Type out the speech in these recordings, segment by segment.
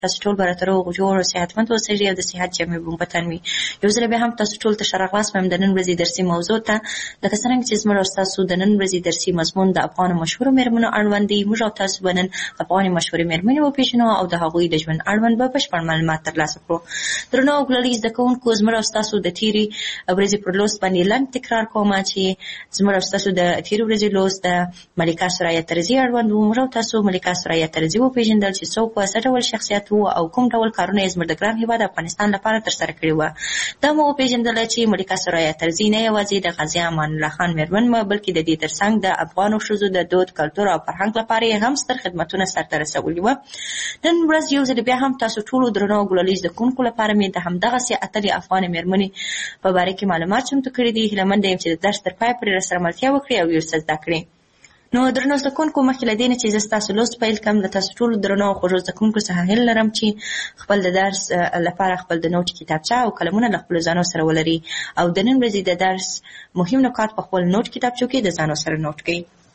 تاسو ټول به راته روغ جوړ او صحتمند اوسئ او د صحت جامې به مو په تن وي. یو ځل بیا هم تاسو ټول ته ښه راغلاست وایم د نن ورځې درسي موضوع ته. لکه څرنګه چې زموږ او ستاسو د نن ورځې درسي مضمون د افغانو مشهورو مېرمنو اړوند دی. موږ او تاسو به نن افغاني مشهورې مېرمنې وپېژنو او د هغوی د ژوند اړوند به بشپړ معلومات ترلاسه کړو. درنو او ګلالي زده کوونکو، زموږ او ستاسو د تېرې ورځې پر لوست باندې لنډ تکرار کوم چې زموږ او ستاسو د تېرې ورځې لوست د ملکه سرایه ترزي اړوند و. موږ او تاسو ملکه سرایه ترزي وپېژندل چې څوک و، څه ډول شخصیت و او کوم ډول کارونه یې زموږ د ګران هېواد افغانستان لپاره ترسره کړي وه. دا مو وپېژندله چې ملکه سرایه ترزي نه یوازې د غازي امان الله خان مېرمن وه، بلکې د دې ترڅنګ د افغانو ښځو د دود، کلتور او فرهنګ لپاره یې هم ستر خدمتونه سرته رسولي وه. نن ورځ یو ځل بیا هم تاسو ټولو درنو او ګلالي زده کوونکو لپاره مې د همدغسې اتلې افغانې مېرمنې په باره کې معلومات چمتو کړي دي. هیله مند یم چې د درس تر پایه پورې راسره ملتیا وکړي او یو څه زده کړي. نو درنو زده کوونکو، مخکې له دې نه چې زه ستاسو لوست پیل کړم، له تاسو ټولو درنو او خوږو زده کوونکو څخه هیله لرم چې خپل د درس لپاره خپل د نوټ کتابچه او قلمونه له خپلو ځانو سره ولري او د نن ورځې د درس مهم نکات په خپل نوټ کتابچو کې د ځانو سره نوټ کړئ.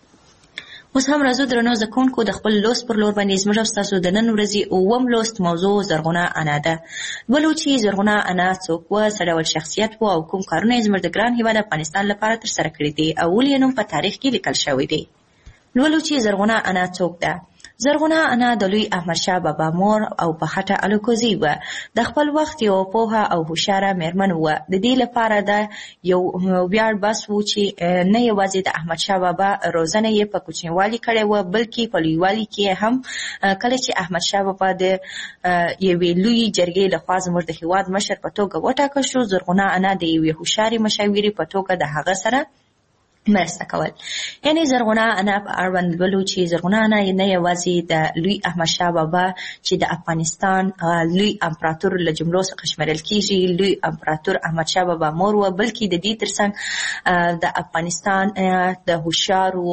اوس هم راځو درنو زده کوونکو، د خپل لوست پر لور باندې زموږ او ستاسو د نن ورځې اووم لوست موضوع زرغونه انا ده. ولو چې زرغونه انا څوک وه، څه ډول شخصیت و او کوم کارونه یې زموږ د ګران هېواد افغانستان لپاره ترسره کړي دي او ولې یې نوم په تاریخ کې لیکل شوی دی. لولو چې زرغونه انا څوک ده. زرغونه انا د لوی احمدشاه بابا مور او په خټه الکوزي وه. د خپل وخت یو پوهه او هوښیاره مېرمن وه. د دې لپاره دا یو ویاړ بس و چې نه یوازې د احمدشاه بابا روزنه یې په کوچنیوالي کړې وه، بلکې په لویوالي کې هم کله چې احمدشاه بابا د یوې لویې جرګې لخوا زموږ د هېواد مشر په توګه وټاکل شو، زرغونه انا د یوې هوښیارې مشاورې په توګه د هغه سره مرسته کول. یعنې زرغونه انا په اړوند لولو چې زرغونه انا نه یوازې د لوی احمدشاه بابا چې د افغانستان لوی امپراتور له جملو څخه شمیرل کېږي، لوی امپراتور احمدشاه بابا مور وه، بلکې د دې ترڅنګ د افغانستان د هوښیارو،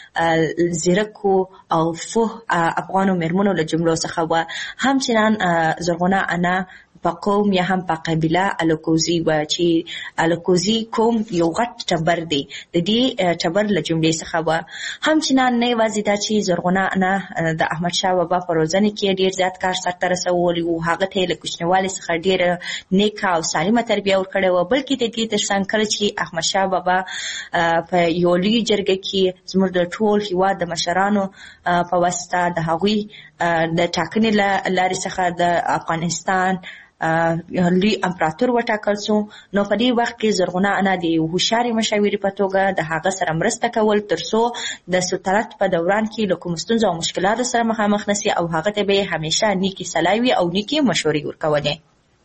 زیرکو او فوه افغانو مېرمنو له جملو څخه وه. همچنان زرغونه انا په قوم یا هم په قبیله الکوزي وه چې الکوزي قوم یو غټ ټبر دی، د دې ټبر له جملې څخه وه. همچنان نه یوازې دا چې زرغونه انا د احمدشاه بابا په روزنه کې ډېر زیات کار سرته رسولی و، هغه ته یې له کوچنیوالي څخه ډېره نیکه او سالمه تربیه ورکړې وه، بلکې د دې ترڅنګ کله چې احمدشاه بابا په یو لوی جرګه کې زموږ د ټول هېواد د مشرانو په واسطه د هغوی د ټاکنې له لارې څخه د افغانستان لوی امپراتور وټاکل شو، نو په دې وخت کې زرغونه انا د یو هوښیارې مشاورې په توګه د هغه سره مرسته کول تر څو د سلطنت په دوران کې له کومو ستونزو او مشکلاتو سره مخامخ نشي او هغه ته به یې همیشه نیکې صلاحي او نیکې مشورې ورکولې.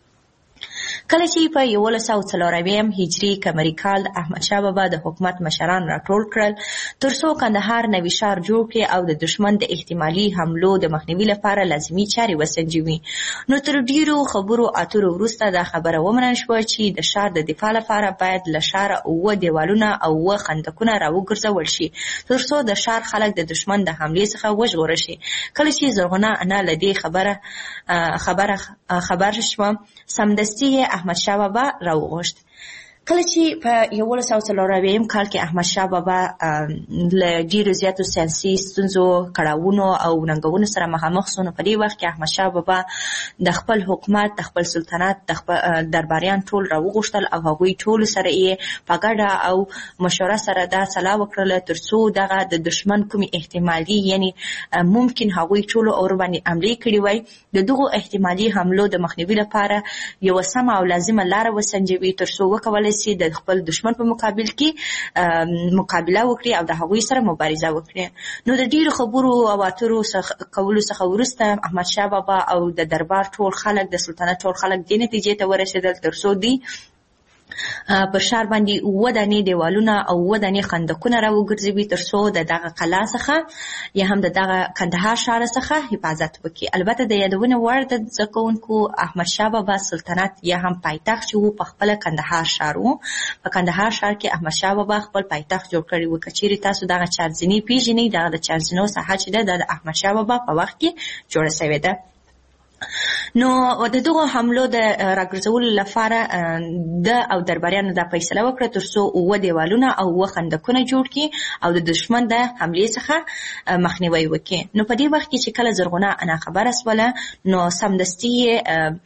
کله چې په 1140 هجري قمري کال د احمدشاه بابا د حکومت مشران راټول کړل تر څو کندهار نوي ښار جوړ کړي او د دشمن د احتمالي حملو د مخنیوي لپاره لازمي چارې وسنجوي. نو تر ډیرو خبرو اترو وروسته دا خبره ومنل شوه چې د ښار د دفاع لپاره باید له ښاره 7 دیوالونه او 7 خندقونه راوګرځول شي تر څو د ښار خلک د دشمن د حملې څخه وژغورل شي. کله چې زرغونه انا له دې خبر شوه، سمدستي احمدشاه بابا راوغوښت. کله چې په 1140 کال کې احمدشاه بابا له ډیرو زیاتو سیاسي ستونزو، کړاوونو او ننګونو سره مخامخ شو، نو په دې وخت کې احمدشاه بابا د خپل حکومت، د خپل سلطنت، د درباریان ټول راوغوښتل او هغوی ټول سره یې په ګډه او مشوره سره دا سلا وکړله تر څو دغه د دشمن کومې احتمالي یعنی ممکن هغوی ټولو اور باندې حملې کړې وای، د دغو احتمالي حملو د مخنیوي لپاره یوه سمه او لازمه لاره وسنجوي تر څو وکولی شي د خپل دشمن په مقابل کې مقابله وکړي او د هغوی سره مبارزه وکړي. نو د ډیرو خبرو او اترو کولو څخه وروسته احمدشاه بابا او د دربار ټول خلک، د سلطنت ټول خلک دې نتیجې ته ورسېدل تر څو دوی پر ښار باندې 7 دانې دیوالونه او 7 دانې خندقونه راوګرځوي تر څو د دغه قلا څخه یا هم د دغه کندهار ښار څخه حفاظت وکړي. البته د یادونې وړ د زده کوونکو احمدشاه بابا سلطنت یا هم پایتخت چې و په خپله کندهار ښار و. په کندهار ښار کې احمدشاه بابا خپل پایتخت جوړ کړی و. که چیرې تاسو دغه چارزیني پیژنئ، دغه د چارزینو ساحه چې ده د احمدشاه بابا په وخت کې جوړه شوې ده. نو د دغو حملو د راګرځولو لپاره او درباریانو دا فیصله وکړه تر څو 7 دیوالونه او 7 خندقونه جوړ کړي او د دشمن د حملې څخه مخنیوي وکړي. نو په دې وخت کې چې کله زرغونه انا خبره سوله نو سمدستي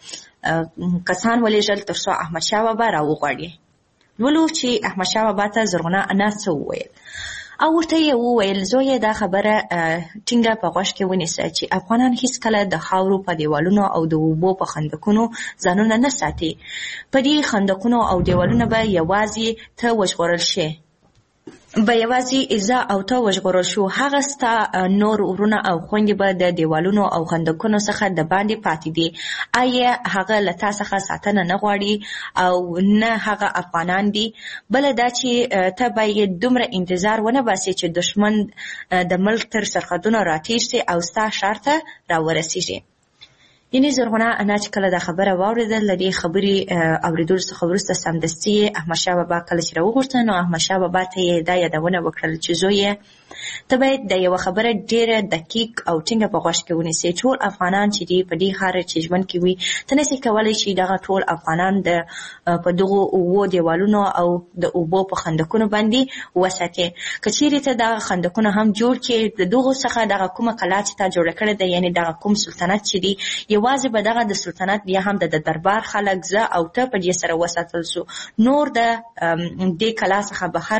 کسان ولېږل تر څو احمدشاه بابا راوغواړي. ولو چې احمدشاه بابا ته زرغونه انا څه وویل او ورته یې وویل زویه دا خبره ټینګه په غوږ کې ونیسه چې افغانان هیڅکله د خاورو په دیوالونو او د اوبو په خندقونو ځانونه نه ساتي. په دې خندقونو او دیوالونو به یوازې ته وژغورل شي، به یوازې ایزا او ته وژغورل شو. هغه ستا نور ورونه او خویندې به د دیوالونو او خندقونو څخه د باندې پاتې دي. آیا هغه له تا څخه ساتنه نه غواړي او نه هغه افغانان دي؟ بله دا چې ته باید دومره انتظار ونه باسې چې دشمن د ملک تر سرحدونو راتېر سي او ستا ښار ته راورسېږي. یعنې زرغونه انا چې کله دا خبره واورېدل له دې خبرې اورېدلو څخه وروسته سمدستي احمدشاه بابا کله چې راوغوښته نو احمدشاه بابا ته یې دا یادونه وکړل چې زویه ته باید د یوه خبره ډېره دقیق او ټینګه په غوږ کې ونیسې. ټول افغانان چې دي په دې ښار چې ژوند کوي ته نسې کولی چې دغه ټول افغانان په دغو 7 دیوالونو او د اوبو په خندقونو باندې وساتې. که چیرې ته دغه خندقونه هم جوړ کړې د دغو څخه دغه کومه کلا چې تا جوړه کړې ده یعنې دغه کوم سلطنت چې دی یوازې به دغه د سلطنت بیا هم د دربار خلک زه او ته په دې سره وساتل سو. نور د دې کلا څخه بهر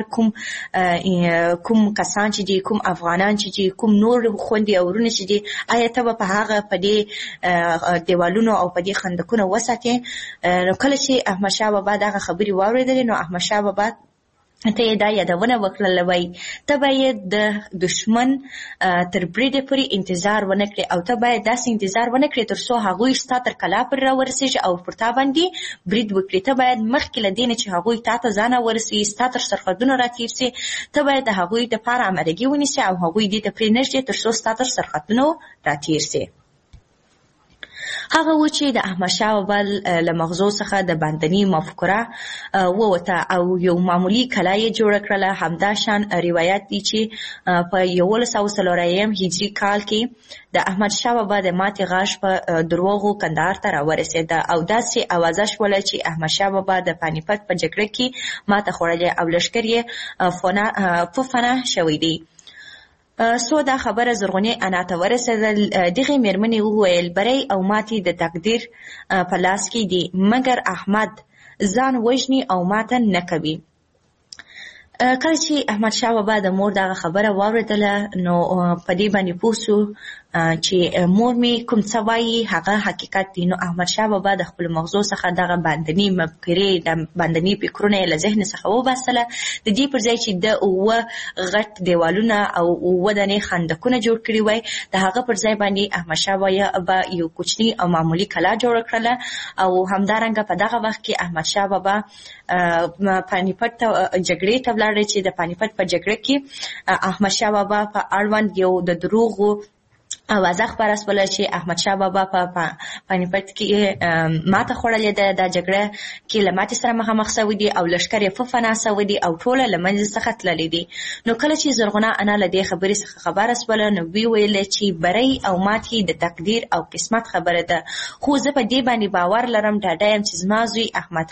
کوم کسان چې دي کوم افغانان چې دي کوم نور خوندې او ورونه چې دي آیا ته به په هغه په دې دیوالونو او په دې خندقونو وساتې؟ نو کله چې احمدشاه بابا دغه خبرې واورېدلې نو احمدشاه بابا ته یې دا یادونه وکړله وایي ته باید د دشمن تر بریده پورې انتظار ونه کړې او ته باید داسې انتظار ونه کړې تر څو هغوی ستا تر کلا پورې راورسېږي او پر تا باندې برید وکړي. ته باید مخکې له دې نه چې هغوی تا ته ځان ورسوي ستا تر سرحدونو راتېر سي ته باید د هغوی دپاره امادګي ونیسې او هغوی دې ته پرېنږدې تر څو ستا تر سرحدونو راتېر سي. هغه و چې د احمدشاه بابا له مغزو څخه د باندني مفکوره ووته او یو معمولي کلا یې جوړه کړله. همدا شان روایت دی چې په 1104 هجري کال کې د احمدشاه بابا د ماتې غاښ په دروغو کندهار ته راورسېده او داسې اوازه شوله چې احمدشاه بابا د پانیپت په جګړه کې ماته خوړلې او لښکر یې فنا شوی دی. سو دا خبره زرغونې انا ته ورسېدل. دغې مېرمنې وویل بری او ماتې د تقدیر په لاس کې دي مګر احمد ځان وژني او ماته نه کوي. کله چې احمدشاه بابا د مور دغه خبره واورېدله نو په دې باندې پوه سو چې مور مې کوم څه وایي هغه حقیقت دی. نو احمدشاه بابا د خپل مغزو څخه دغه باندني مفکورې د باندني فکرونه یې له ذهن څخه وباسله. د دې پر ځای چې د 7 غټ دیوالونه او 7 دانې خندقونه جوړ کړي وای د هغه پر ځای باندې احمدشاه بابا یو کوچني او معمولي کلا جوړه کړله او همدارنګه په دغه وخت کې احمدشاه بابا پانیپت ته جګړې ته ولاړی چې د پانیپت په جګړه کې احمدشاه بابا په اړوند یو د دروغو اوازه خپره سوله چې احمدشاه بابا په پانیپت کې ماته خوړلې ده. دا جګړه کې له ماتې سره مخامخ سوی دي او لښکر یې فنا سوی دي او ټوله له منځه څخه تللي دي. نو کله چې زرغونه انا له دې خبرې څخه خبره سوله نو وی ویله چې بری او ماتې د تقدیر او قسمت خبره ده خو زه په دې باندې باور لرم ډاډه یم چې زما زوی احمد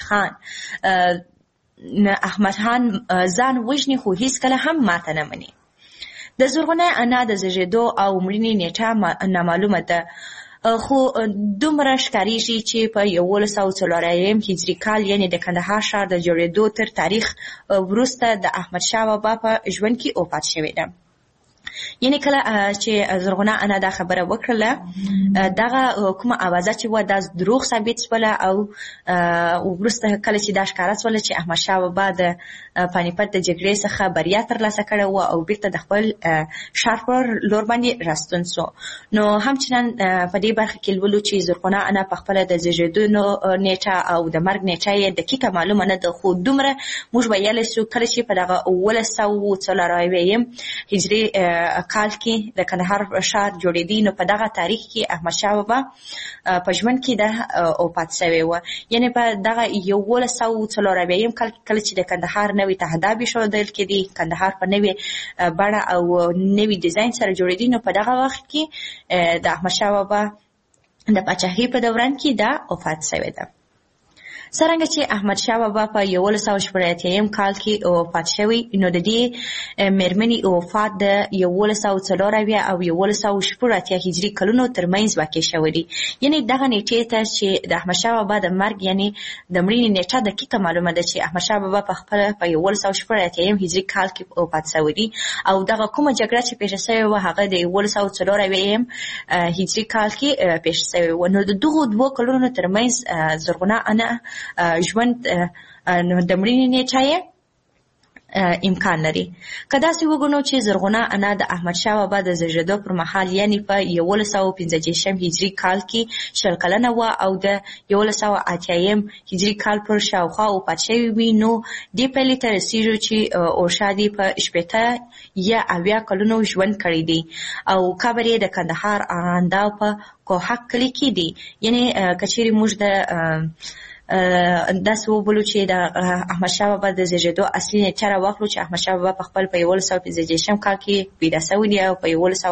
خان ځان وژني خو هیڅکله هم ماته نه مني. د زرغونه انا د زیږېدو او مړینې نیټه نامعلومه ده خو دومره ښکارېږي چې په 1104 هجري کال یعنې د کندهار ښار د جوړېدو تر تاریخ وروسته د احمدشاه بابا په ژوند کې وفات شوې ده. یعنی کله چې زرغونه انا دا خبره وکړله دغه کومه اوازه چې و دا دروغ ثابت شوله او وروسته کله چې دا ښکاره شوله چې احمدشاه بابا د پانیپت د جګړې څخه بریا ترلاسه کړې وه او بیرته د خپل ښار پر لور باندې راستون سو. نو همچنان په دې برخه کې لولو چې زرغونه انا په خپله د زیږېدو نیټه او د مرګ نیټه یې دقیقه معلومه نه ده خو دومره موږ ویلی سو کله چې په دغه 1104 هجري کال کې د کندهار ښار جوړېدی نو په دغه تاریخ کې احمدشاه بابا په ژوند کې د وفات شوی و. یعنې په دغه 1104 کال کله چې د کندهار نوی تهداب ایښودل کېدی کندهار په نوې بڼه او نوي ډیزاین سره جوړېدی نو په دغه وخت کې د احمدشاه بابا د پاچاهۍ په دوران کې دا وفات شوې ده. څرنګه چې احمد شاه بابا په 1180 کال کې وفات شوی، نو د دې مېرمنې وفات د 1104 او 1180 هجري کلونو ترمنځ واقع شوی دی. یعنی دغه نیټې ته چې د احمد شاه بابا د مرګ یعنی د مړینې نیټه دقیقه معلومه ده چې احمد شاه بابا په خپل په 1180 هجري کال کې وفات شوی دی، او دغه کومه جګړه چې پیښه شوې و هغه د 1104 هجري کال کې پیښه شوې و. نو د دغو دوه کلونو ترمنځ زرغونه انا ژوند د مړینې نیټه امکان لري. که داسې وګڼو چې زرغونه انا د احمد شاه بابا د زیږېدو پر مهال یعنی په 1115 هجري کال کې 20 کلنه وه او د 1180 هجري کال پر شاوخوا وفات شوې وي، نو دې پایلې ته رسېږو چې اورشادي په 80 یا 80 کلونو ژوند کړی دی او قبر یې د کندهار ارغنداو په کوهک کلي کې دی. یعنی که چیرې موږ د داسې وبولو چې د احمد شاه بابا د زیږېدو اصلي نیټه راواخلو چې احمد شاه بابا په خپل په 1115 کال کې پیدا شوی دی او په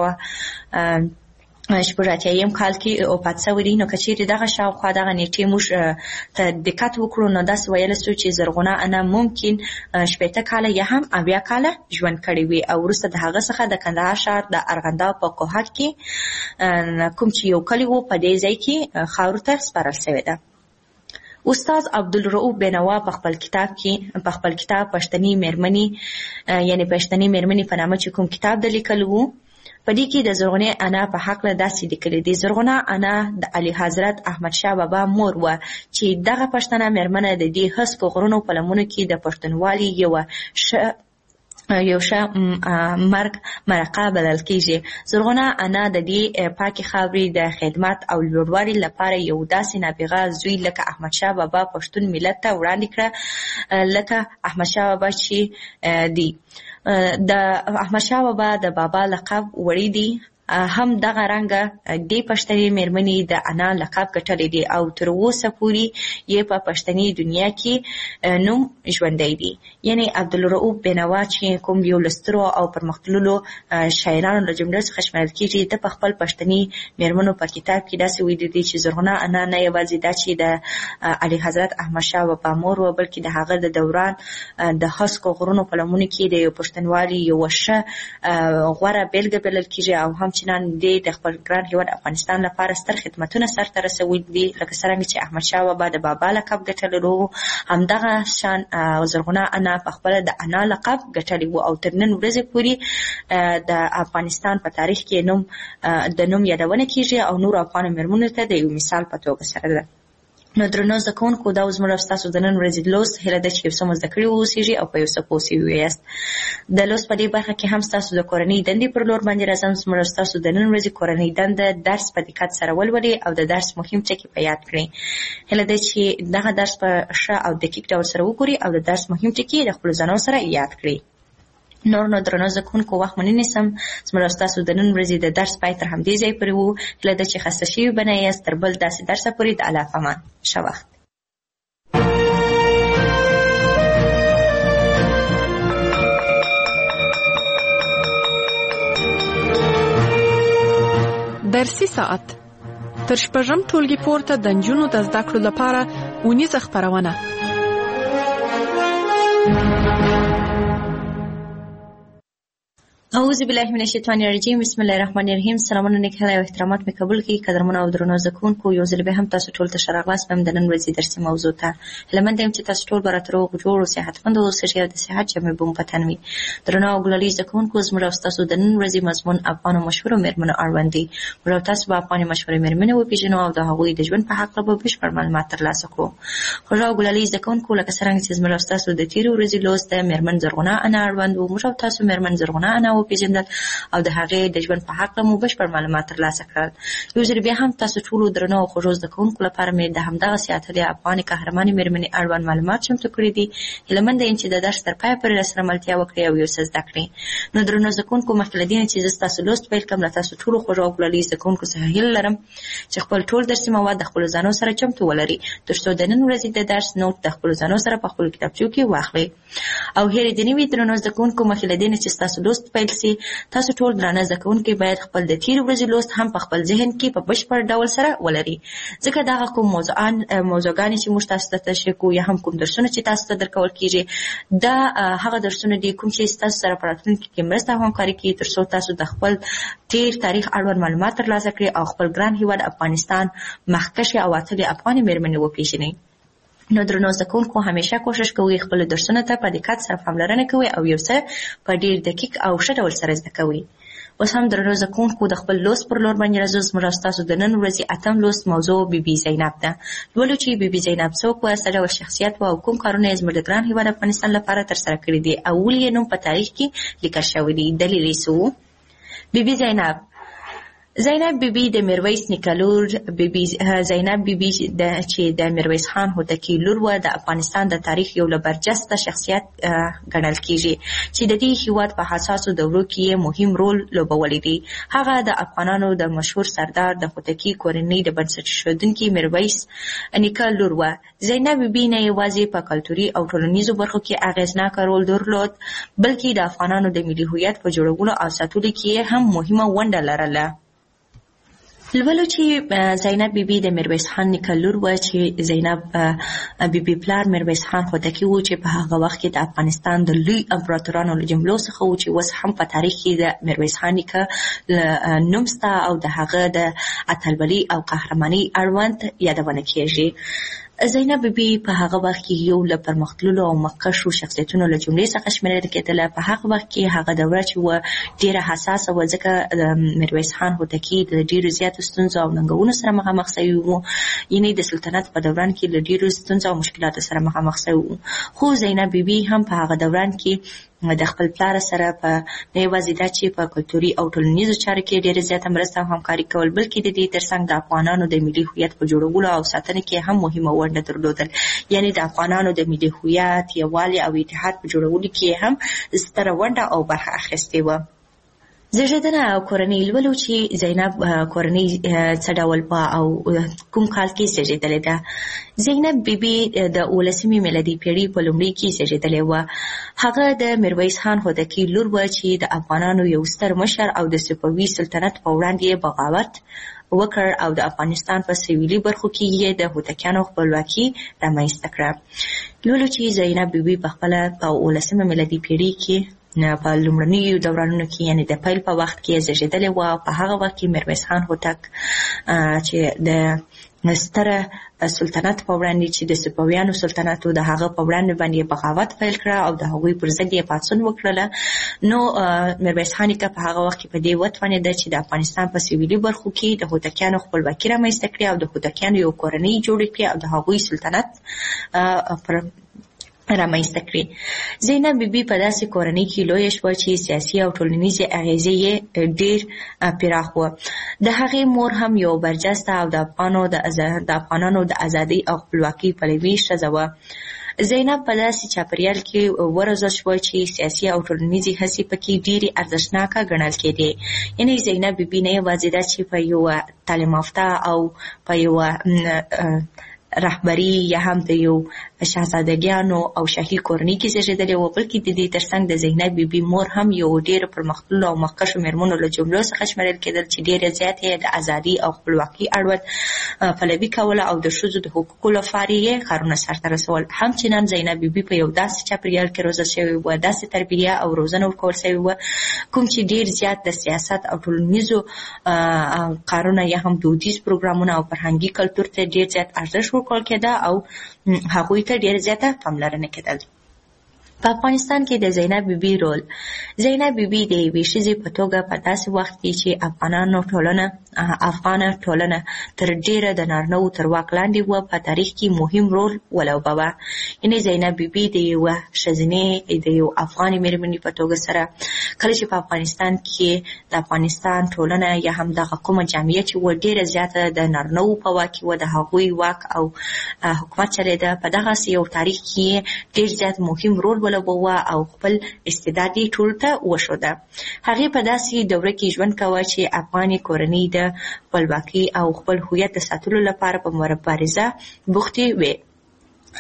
1180 کال کې وفات شوی دی، نو که چیرې دغه شاوخوا دغه نیټې موږ ته دقت وکړو نو داسې ویلی شو چې زرغونه انا ممکن 80 کاله یا هم 80 کاله ژوند کړی وي او وروسته د هغه څخه د کندهار ښار د ارغنداو په کوهک کې کوم چې یو کلی و په دې ځای کې خاورو ته سپارل شوې ده. استاد عبدالرؤف بینوا په خپل کتاب پښتني مېرمنې یعنی پښتني مېرمنې په نامه چې کوم کتاب د لیکلو و، په دې کې د زرغونې انا په هکله داسې لیکلي دي: زرغونه انا د اعلی حضرت احمد شاه بابا مور وه چې دغه پښتنه مېرمنه د دې هسکو غرونو په لمنو کې د پښتونوالي یو ښه مرقه بلل کېږي. زرغونه انا د دې پاکې خاورې د خدمت او لوړوالي لپاره یو داسې نابغه زوی لکه احمد شاه بابا پښتون ملت ته وړاندې کړه، لکه احمد شاه بابا چې دی. د احمد شاه بابا د بابا لقب وړی دی، هم دغه رنګه دې پښتني مېرمنې د انا لقب ګټلی دی او تر اوسه پورې یې په پښتني دنیا کې نوم ژوندی دی. یعنی عبدالرؤف بینوا چې کوم یو له سترو او پرمختللو شاعرانو له جملې څخه شمېرل کېږي، د په خپل پښتني مېرمنو په کتاب کې داسې ویلي دی چې زرغونه انا نه یوازې دا چې د اعلی حضرت احمد شاه بابا مور وه، بلکې د هغه د دوران د هسکو غرونو په لمنو کې د یو پښتونوالي یوه ښه غوره بېلګه بلل کېږي او هم چې نن د خپل ګران هېواد افغانستان لپاره ستر خدمتونه سرته رسولي دي. لکه څرنګه چې احمد شاه بابا د بابا لقب ګټلی و، همدغه شان زرغونه انا په خپله د انا لقب ګټلی و او تر نن ورځې پورې د افغانستان په تاریخ کې د نوم یادونه کېږي او نورو افغانو مېرمنو ته د یو مثال په توګه سره ده. نو درنو زده کوونکو، دا اوس زموږ او ستاسو د نن ورځې لوست هیله ده چې یو څه مو زده کړي واوسېږي او په یو څه پوه شوي یاست. د لوست په دې برخه کې هم ستاسو د کورنۍ دندې پر لور باندې راځم. زموږ او ستاسو د نن ورځې کورنۍ دنده درس په دقت سره ولولئ او د درس مهم ټکي په یاد کړئ. هیله ده چې دغه درس په ښه او دقیق ډول سره وګورئ او د درس مهم ټکي د خپلو ځانونو سره یاد کړئ. نور نو درنو زده کوونکو، وخت مو نه نیسم. زموږ او ستاسو د نن ورځې د درس پای تر همدې ځای پورې و. هیله ده چې خسته شوي به نه یاست. تر بل داسې درسه پورې د الله په امان. ښه وخت. درسي ساعت تر شپږم ټولګي پورته د نجونو د زده کړو لپاره اونیزه خپرونه. اعوذ بالله من الشیطان الرجیم. بسم الله الرحمن الرحیم. سلامونه، نیک هیله او احترامات مې قبول کړئ. قدرمنو او درنو زده کوونکو، یو ځل بیا هم تاسو ټول ته ښه راغلاست. د نن ورځې درسي موضوع ته هیلهمند یم چې تاسو ټول به راته روغ جوړ او صحتمند اوسئ او د صحت جامې به مو په تن وي. درنو او ګلالي زده کوونکو، زموږ او ستاسو د نن ورځې مضمون افغانو مشهورو مېرمنو اړوند دی. موږ او تاسو به افغاني مشهورې مېرمنې وپېژنو او د هغوی د ژوند په هکله به بشپړ معلومات ترلاسه کړو. خوږه او ګلالي زده کوونکو، لکه څرنګه چې زموږ او ستاسو د تېرې ورځې لوست د مېرمن زرغونه انا اړوند و، موږ او تاسو مېرمن زرغونه انا وپېژندل او د هغې د ژوند په هکله مو بشپړ معلومات ترلاسه کړل. یو ځل بیا هم تاسو ټولو درنو او خوږو زده کوونکو لپاره مې د همدغسې اتلې افغانې قهرمانې مېرمنې اړوند معلومات چمتو کړي دي. هیلهمنده یم چې د درس تر پایه پورې راسره ملتیا وکړئ او یو څه زده کړئ. نو درنو زده کوونکو، مخکې له دې نه چې زه ستاسو لوست پیل کړم، له تاسو ټولو خوږو او ګلالي زده کوونکو څخه هیله لرم چې خپل ټول درسي مواد د خپلو ځانو سره چمتو ولرئ، تر څو د نن ورځې د درس نوټ د خپلو ځانو سره په خپلو کتابچو کې واخلئ. او هیلې دې نه وي درنو زده کوونکو، مخکې له دې نه چې ستاسو لوست پیل ویل سي. تاسو ټول درانه زده کوونکي باید خپل د تېرې ورځې لوست هم په خپل ذهن کې په بشپړ ډول سره ولري، ځکه دغه کوم موضوعګانې چې موږ تاسو ته تشریح کوو یا هم کوم درسونه چې تاسو ته درکول کېږي، دا هغه درسونه دي کوم چې ستاسو سره په راتلونکي کې مرسته او همکاري کوي تر څو تاسو د خپل تېر تاریخ اړوند معلومات ترلاسه کړئ او خپل ګران هېواد افغانستان مخکښې او اتلې افغانې مېرمنې وپېژنئ. نو درنو زده کوونکو همیشه کوشش کوئ خپلو درسونو ته په دقت سره پاملرنه کوئ او یو څه په ډېر دقیق او ښه ډول سره زده کوئ. اوس هم درنو زده کوونکو د خپل لوست پر لور باندې راځو. زموږ او ستاسو د نن ورځې اتم لوست موضوع بي زینب ده. لولو چې بي زینب څوک وه، څه ډول شخصیت وه او کوم کارونه یې زموږ د ګران هېواد افغانستان لپاره ترسره کړي دي او ولې یې نوم په تاریخ کې لیکل شوی دی. دلیل یې څه و؟ بي زینب بیبي د میرویس نیکه لور، زینب بیبي چې د میرویس خان هوتکی لور وه، د افغانستان د تاریخ یو له برجسته شخصیت ګڼل کېږي چې د دې هېواد په حساسو دورو کې یې مهم رول لوبولی دی. هغه د افغانانو د مشهور سردار د هوتکی کورنۍ د بنسټ ایښودونکي میرویس نیکه لور وه. زینب بیبي نه یوازې په کلتوري او ټولنیزو برخو کې اغېزناکه رول درلود، بلکې د افغانانو د ملي هویت په جوړولو او ساتلو کې هم مهمه ونډه لرله. لولو چې زینب بیبي د میرویس خان نیکه لور وه، چې زینب بیبي پلار میرویس خان هوتکی و چې په هغه وخت کې د افغانستان د لوی امپراتورانو له جملو څخه و چې اوس هم په تاریخ کې د میرویس خان نیکه نوم شته او د هغه د اتلولۍ او قهرمانۍ اړوند یادونه کېږي. زینب بیبي په هغه وخت کې یو له پرمختللو او مخکښو شخصیتونو له جملې څخه شمیرل کېدله. په هغه وخت کې هغه دوره چې وه ډېره حساسه وه، ځکه د میرویس خان هوتکي د ډېرو زیاتو ستونزو او ننګونو سره مخامخ شوي وو، یعنې د سلطنت په دوران کې له ډېرو ستونزو او مشکلاتو سره مخامخ شوي وو. خو زینب بیبي هم په هغه دوران کې د خپل پلار سره په نه یوازې دا چې په کلتوري او ټولنیزو چارو کې ډېره زیاته مرسته او همکاري کول، بلکې د دې ترڅنګ د افغانانو د ملي هویت په جوړولو او ساتنه کې هم مهمه ونډه درلودل. یعنې د افغانانو د ملي هویت، یووالي او اتحاد په جوړولو کې هم ستره ونډه او برخه اخیستې وه. زیږېدنه او کورنۍ. لولو چې زینب کورنۍ څه ډول وه او کوم کال کې زیږېدلې ده. زینب بیبي د 19مې میلادي پېړۍ په لومړۍ کې زیږېدلې وه. هغه د میرویس خان هوتکی لور وه چې د افغانانو یو ستر مشر او د صفوي سلطنت په وړاندې بغاوت وکړ او د افغانستان په سویلي برخو کې یې د هوتکیانو خپلواکي رامنځته کړه. لولو چې زینب بیبي په خپله په 19مه میلادي پېړۍ کې په لومړنیو دورانونو کې یعنې د پیل په وخت کې زیږېدلې وه. په هغه وخت کې میرویس خان هوتک چې د ستره سلطنت په وړاندې چې د صفویانو سلطنت و، د هغه په وړاندې باندې بغاوت پیل کړه او د هغوی پر ضد یې پاڅون وکړله. نو میرویس خان نیکه په هغه وخت کې په دې وتوانېده چې د افغانستان په سویلي برخو کې د هوتکیانو خپلواکي رامنځته کړي او د هوتکیانو یو کورنۍ جوړه کړي او د هغوی سلطنت رامنځته کړي. زینب بیبي په داسې کورنۍ کې لویه شوه چې سیاسي او ټولنیزې اغېزې یې ډېر پراخ وه. د هغې مور هم یو برجسته او د افغانانو د ازادۍ او خپلواکۍ پلوي ښځه وه. زینب په داسې چاپریال کې وروزل شوه چې سیاسي او ټولنیزې هڅې پکې ډېرې ارزښتناکه ګڼل کېدې. یعنې زینب بیبي نه یوازې دا چې په یوه تعلیم یافته او په یوه رهبري یا هم د یو شاهزادګیانو او شاهي کورنۍ کې زیږېدلې وه، بلکې د دې ترڅنګ د زینب بیبي مور هم یو ډېر پرمختللو او مخکښو مېرمنو له جملو څخه شمیرل کېدل چې ډېره زیاته یې د ازادۍ او خپلواکۍ اړوند پلوي کوله او د ښځو د حقوقو لپاره یې کارونه سرته رسول. همچنان زینب بیبي په یو داسې چاپریال کې روزل شوې وه، داسې تربیه او روزنه ورکول شوې وه کوم چې ډېر زیات د سیاست او ټولنیزو کارونه یا هم دودیز پروګرامونه او فرهنګي کلتور ته ډېر زیات ارزښت ورکول کېده او هغوی ته ډېر زیاته پاملرنه کېدل. په افغانستان کې د زینب بیبي رول. زینب بیبي د یوې ښځې په توګه په داسې وخت کې چې افغانه ټولنه تر ډېره د نارینه‌وو تر واک لاندې وه په تاریخ کې مهم رول ولوباوه. یعنې زینب بیبي د یوه ښځینې د یو افغانې مېرمنې په توګه سره کله چې په افغانستان کې د افغانستان ټولنه یا هم دغه کومه جامعه چې وه ډېره زیاته د نارینه‌وو په واک کې وه، د هغوی واک او حکومت چلېده، په دغسې یو تاریخ کې ډېر زیات مهم رول ولوباوه او خپل استعداد یې ټولو ته وښوده. هغې په داسې دوره کې ژوند کوه چې افغاني کورنۍ د خپلواکۍ او خپل هویت د ساتلو لپاره په مبارزه بوختې وې.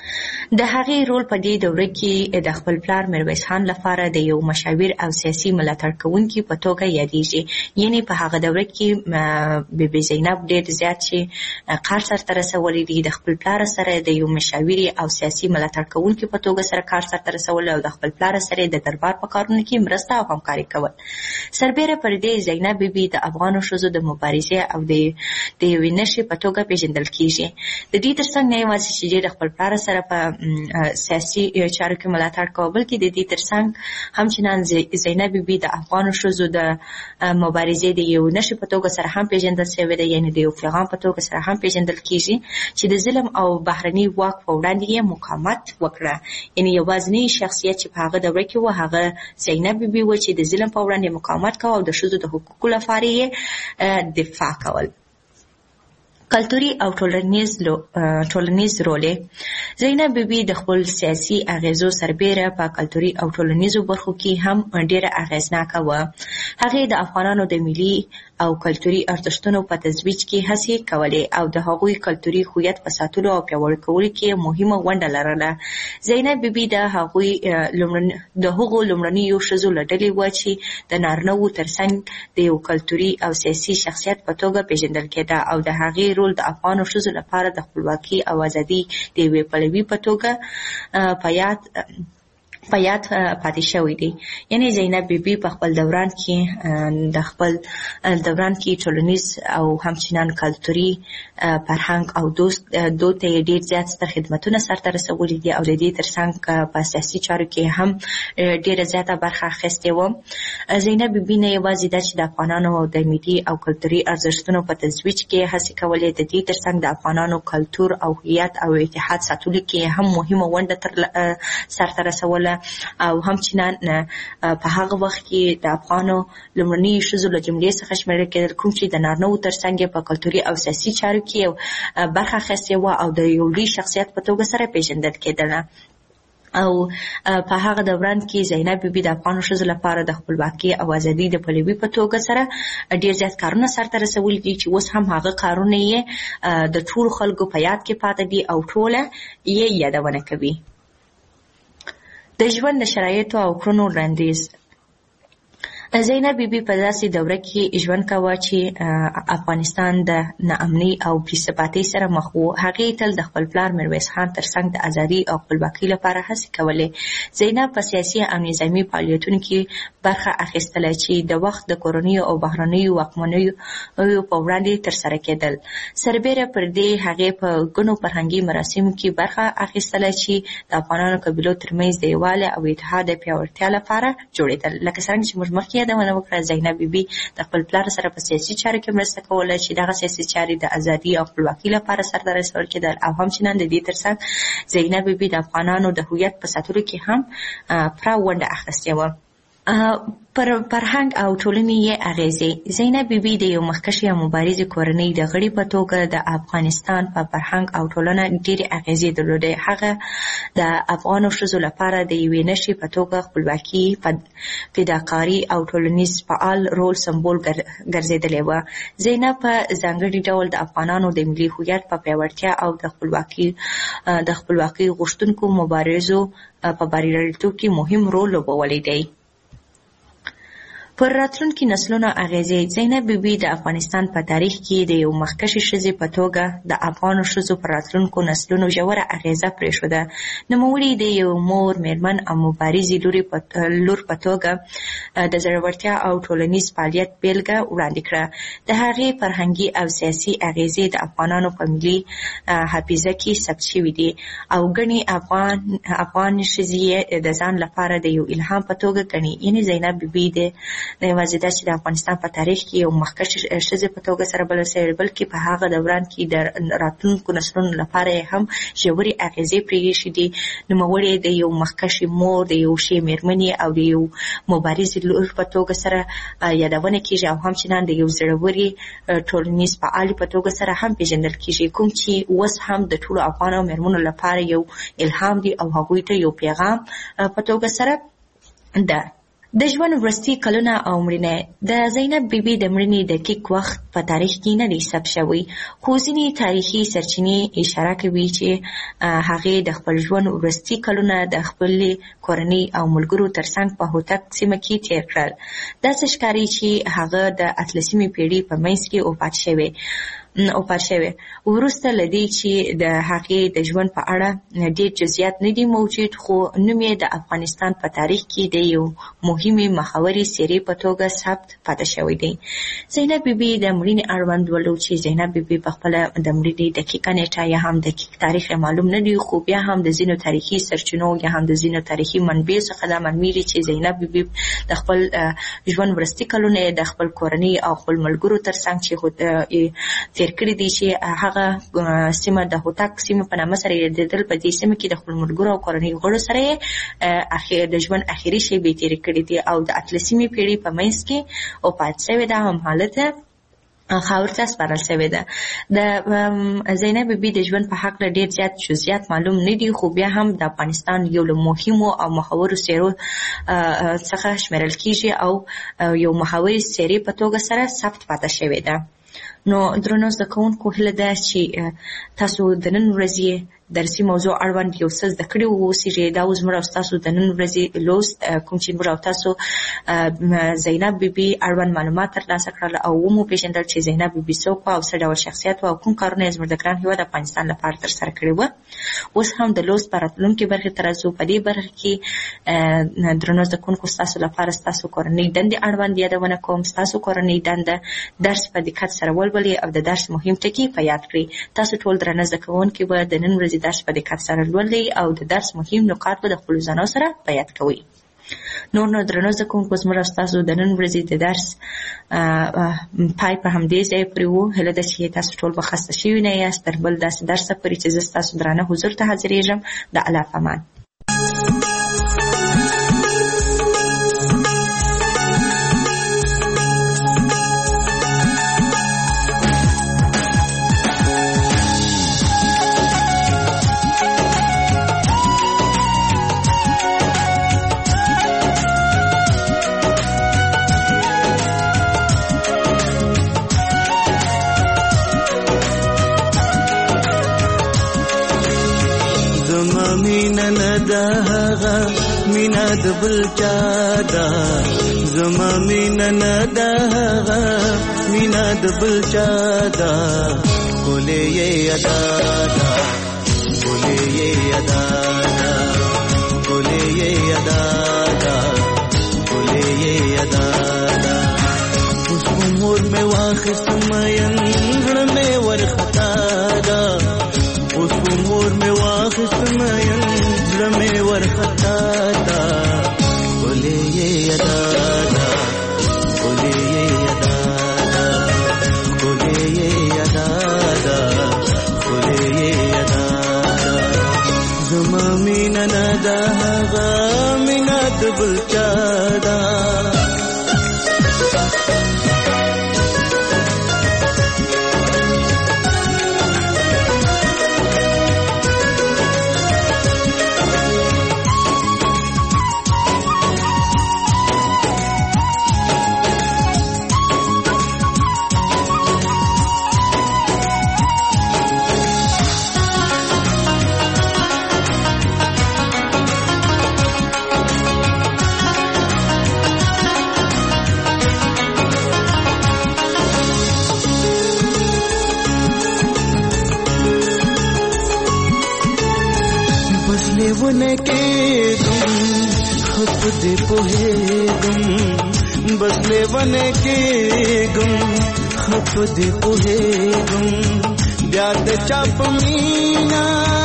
د هغې رول په دې دوره کې د خپل پلار میرویس خان لپاره د یو مشاور او سیاسي ملاتړ کوونکي په توګه یادېږي. یعنې په هغه دوره کې بیبي زینب ډېر زیات چې کار سرته رسولی دی، د خپل پلار سره د یو مشاوري او سیاسي ملاتړ کوونکي په توګه سره کار سرته رسول او د خپل پلار سره د دربار په کارونو کې مرسته او همکاري کول. سربیره پر دې زینب بیبي د افغانو ښځو د مبارزې او د یوې نښې په توګه پیژندل کیږي. د دې ترڅنګ نه یوازې چې د خپل پلار سره په سیاسي چارو کې ملاتړ کوي، بلکې د دې ترڅنګ همچنان زینب بیبي د افغانو ښځو د مبارزې د یو نښې په توګه سره هم پیژندل شوې ده، یعنې د یو پیغام په توګه سره هم پیژندل کیږي چې د ظلم او بهرني واک په وړاندې یې مقاومت وکړه. یعنې یوازینی شخصیت چې په هغه دوره کې و هغه زینب بیبي و چې د ظلم په وړاندې مقاومت کوه او د ښځو د حقوقو لپاره یې دفاع کول. کلتوري او ټولنیز رول زینب بیبي د خپل سیاسي اغیزو سربیره په کلتوري او ټولنیزو برخو کې هم ډیره اغیزناکه وه. هغې د افغانانو د ملي او کلتوري ارزښتونو په ترویج کې هڅې کولې او د هغوی کلتوري هویت په ساتلو او پیاوړي کولو کې مهمه ونډه لرله. زینب بیبي د هغو لومړنیو ښځو له ډلې وه چې د نارینه‌وو ترڅنګ د یو کلتوري او سیاسي شخصیت په توګه پیژندل کېده او د هغې رول د افغانو ښځو لپاره د خپلواکۍ او ازادۍ د یوې پلوي په توګه په یاد پاتې شوی دی. یعنې زینب بیبي په خپل دوران کې ټولنیز او همچنان کلتوري فرهنګ او دود ته یې ډېر زیات ستر خدمتونه سرته رسولي دي او د دې ترڅنګ په سیاسي چارو کې هم ډېره زیاته برخه اخیستې وه. زینب بیبي نه یوازې دا چې د افغانانو د ملي او کلتوري ارزښتونو په ترویج کې هڅې کولې، د دې ترڅنګ د افغانانو کلتور او هویت او اتحاد ساتلو کې هم مهمه ونډه سرته رسوله او همچنان په هغه وخت کې د افغانو لومړني ښځو له جملې څخه شمیرل کېدل، کوم چې د نارینه‌وو ترڅنګ په کلتوري او سیاسي چارو کې برخه اخیستې وه او د یو لوی شخصیت په توګه سره پیژندل کېدله. او په هغه دوران کې زینب بیبي د افغانو ښځو لپاره د خپلواکۍ او ازادۍ د پلوي په توګه سره ډېر زیات کارونه سرته رسولي دي چې اوس هم هغه کارونه یې د ټولو خلکو په یاد کې پاتې دي او ټوله یې یادونه کوي. د ژوند د شرایطو او کړنو وړاندیز زینب بیبي په داسې دوره کې ژوند کاوه چې افغانستان د ناامنۍ او بېثباتۍ سره مخ و. هغې تل د خپل پلار میرویس خان ترڅنګ د ازادۍ او خپلواکۍ لپاره هڅې کولې. زینب په سیاسي او نظامي فعالیتونو کې برخه اخیستله چې د وخت د کورنیو او بهرنیو واکمنیو په وړاندې ترسره کېدل. سربیره پر دې هغې په ګڼو فرهنګي مراسمو کې برخه اخیستله چې د افغانانو قبیلو ترمنځ د یووالي او اتحاد د پیاوړتیا لپاره جوړېدل. لکه څرنګه چې موږ مخکې یادونه وکړه، زینب بیبي د خپل پلار سره په سیاسي چارو کې مرسته کوله چې دغه سیاسي چارې د ازادۍ او خپلواکۍ لپاره سرته رسول کېدل او همچنان د دې ترڅنګ زینب بیبي د افغانانو د هویت په ساتلو کې هم پوره ونډه اخیستې وه. پر فرهنګ او ټولنې یې اغیزې زینب بیبي د یو مخکښې او مبارزې کورنۍ د غړي په توګه د افغانستان په فرهنګ او ټولنه ډېرې اغیزې درلودې. هغه د افغانو ښځو لپاره د یوې نښې په توګه خپلواکي، فداکاري او ټولنیز فعال رول سمبول ګرځېدلې وه. زینب په ځانګړي ډول د افغانانو د ملي هویت په پیاوړتیا او د خپلواکۍ غوښتونکو مبارزو په بریالیتوب کې مهم رول لوبولی دی. پر راتلونکي نسلونو اغیزې زینب بیبي د افغانستان په تاریخ کې د یو مخکښې ښځې په توګه د افغانو ښځو پر راتلونکو نسلونو ژوره اغیزه پرېښوده. نوموړې د یو مور، مېرمن او مبارزې لور په توګه د زړورتیا او ټولنیز فعالیت بیلګه وړاندې کړه. د هغې فرهنګي او سیاسي اغیزې د افغانانو په ملي حافظه کې ثبت شوي دي او ګڼې افغان ښځې یې د ځان لپاره د یو الهام په توګه ګڼي. یعنې زینب بیبي نه یوازې دا چې د افغانستان په تاریخ کې یو مخکښې ښځې په توګه سره بلل شوې، بلکې په هغه دوران کې د راتلونکو نسلونو لپاره یې هم ژورې اغیزې پرېښې دي. نوموړې د یو مخکښې مور، د یو ښې مېرمنې او د یو مبارزې لور په توګه سره یادونه کېږي او همچنان د یو زړورې ټولنیز فعالې په توګه سره هم پېژندل کېږي، کوم چې اوس هم د ټولو افغانو مېرمنو لپاره یو الهام دی او هغوی ته یو پیغام په توګه سره ده. د ژوند وروستي کلونه او مړینه. د زینب بیبي د مړینې دقیق وخت په تاریخ کې نه دی ثبت شوی، خو ځینې تاریخي سرچینې اشاره کوي چې هغې د خپل ژوند وروستي کلونه د خپلې کورنۍ او ملګرو ترڅنګ په هوتک سیمه کې تیر کړل. داسې ښکاري چې هغه د 18مې پیړۍ په منځ کې وفات شوی. وروسته له دې چې د هغې د ژوند په اړه ډېر جزئیات نه دي موجود، خو نوم یې د افغانستان په تاریخ کې د یو مهمې مخورې څېرې په توګه ثبت پاتې شوی دی. زینب بیبي د مړینې اړوند ولو چې زینب بیبي په خپله د مړینې دقیقه نیټه یا هم دقیق تاریخ معلوم نه دی، خو بیا هم د ځینو تاریخي سرچینو یا هم د ځینو تاریخي منبعو څخه دا معلومیږي چې زینب بیبي د خپل ژوند وروستي کلونه د خپل کورنۍ او خپل ملګرو ترڅنګ چې تیر کړي دي چې هغه سیمه د هوتک سیمه په نامه سره یادېدل. په دې سیمه کې د خپل ملګرو او کورنۍ غړو سره د ژوند اخري شېبې تېرې کړي دي او د 18مې پیړۍ په منځ کې وفات شوې ده. هم حالت خاور ته سپارل شوې ده. د زینب بیبي د ژوند په هکله ډېر زیات جزئیات معلوم نه دي، خو بیا هم د افغانستان یو له مهمو او محورو څېرو څخه شمیرل کېږي او یو محوري څېرې په توګه سره ثبت پاتې شوې ده. نو درنو زده کوونکو، هیله ده چې تاسو د نن ورځې درسي موضوع اړوند یو څه زده کړي واوسئ. دا اوس زموږ او ستاسو د نن ورځې لوست کوم چې موږ او تاسو زینب بیبي اړوند معلومات ترلاسه کړل او وموپېژندل چې زینب بیبي څوک وه او څه ډول شخصیت وه او کوم کارونه یې زموږ د ګران هېواد افغانستان لپاره ترسره کړي وه. اوس هم د لوست په راتلونکې برخې ته راځو. په دې برخه کې درنو زده کوونکو، ستاسو لپاره ستاسو کورنۍ دندې اړوند یادونه کوم. ستاسو کورنۍ دنده درس په دقت سره ولولئ او د درس مهم ټکي په یاد کړئ. تاسو ټول درنه زده کوونکي به د نن ورځې درس په دقت سره لولئ او د درس مهم نکات به د خپلو ځانو سره په یاد کوئ. نو درنو زده کوونکو، زموږ او ستاسو د نن ورځې د درس پای په همدې ځای پورې و. هیله ده چې تاسو ټول به خسته شوي نه یاست تر بل داسې درسه پورې چې زه ستاسو درانه حضور ته حاضرېږم. د الله په امان. مینا د بل چادا زما مینا ندا مینا د بل چادا بولے یہ ادا بولے یہ ادا بولے یہ ادا بولے یہ ادا اس عمر میں واخست مین میں ورختا دا اس عمر میں واخست مین میں ورختا دا بولے یہ ادا بولے یہ ادا بولے یہ ادا بولے یہ ادا زما مینا ندا مینا دبل چادا बसले बने के गुम खप दे पुहे गुम ब्याद चाप मीना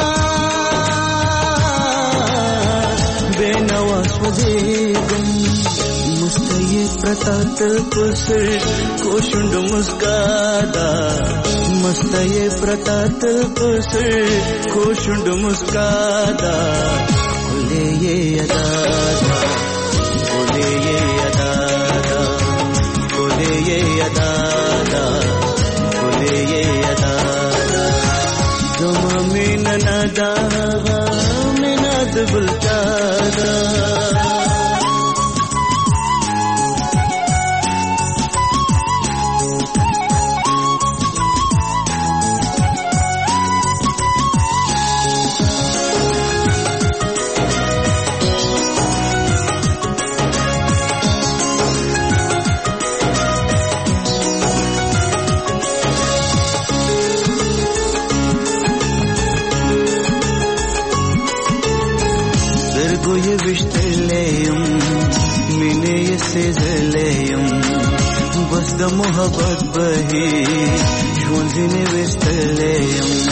बेनवा स्वदे गुम मुस्तये प्रतात पुसर कोशुंड मुस्कादा मुस्तये प्रतात पुसर कोशुंड मुस्कादा बोले ये अदा बोले ये अदा बोले ये अदा बोले ये अदा जुमा में नदा में नद बुलचादा ये विश्तलेयम मिने ये सेजलेयम बस द मोहब्बत बही ژوند ځینې وستلییم